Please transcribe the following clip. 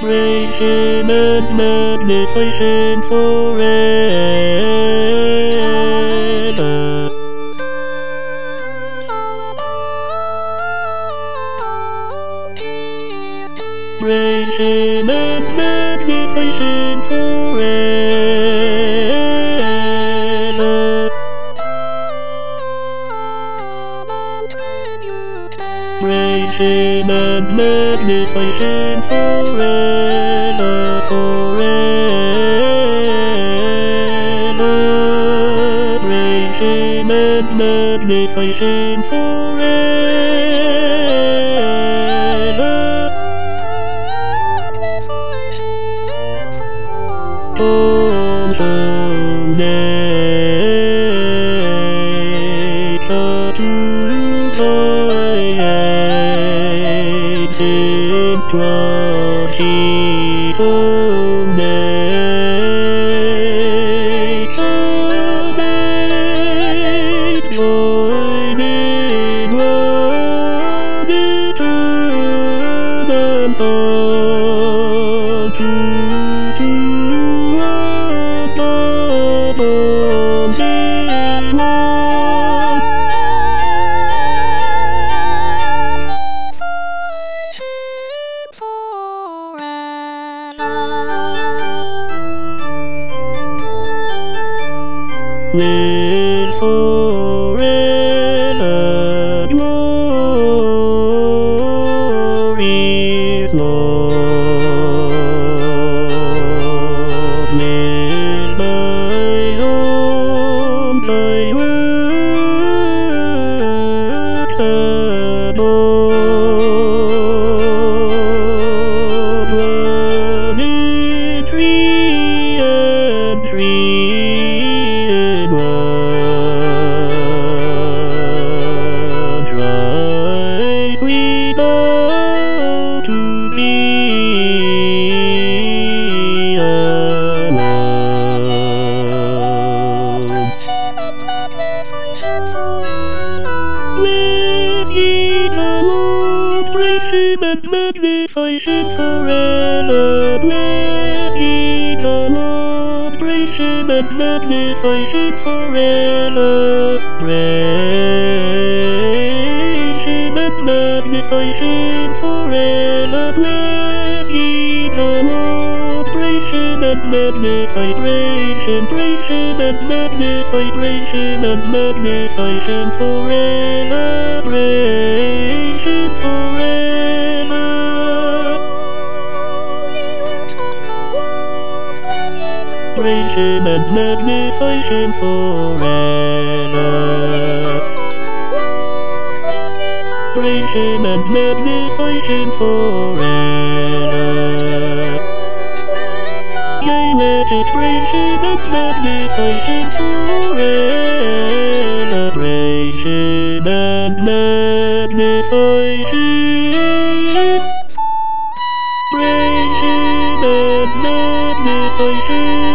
celebration and magnification forever. Praise Him and magnification forever. Praise Him and magnification forever, forever. Praise Him and magnification forever. Om Shanti Chaturvaya Swasti Om join in one eternal song to live forever, glorious Lord. Live by all thy works adored. Running tree and tree in one, try sweet love to be alone. Bless ye the Lord, praise Him and magnify Him forever. Bless ye the Lord, praise Him and magnify Him forever. Praise Him and magnify Him forever. Bless ye the Lord, praise Him and magnify, praise Him and magnify, praise Him and magnify Him forever. Praise Him forever. Praise Him and magnify Him forever. Praise Him and magnify Him forever. Yea, let us praise Him and magnify Him forever. Praise Him and magnify Him. Praise Him and magnify Him.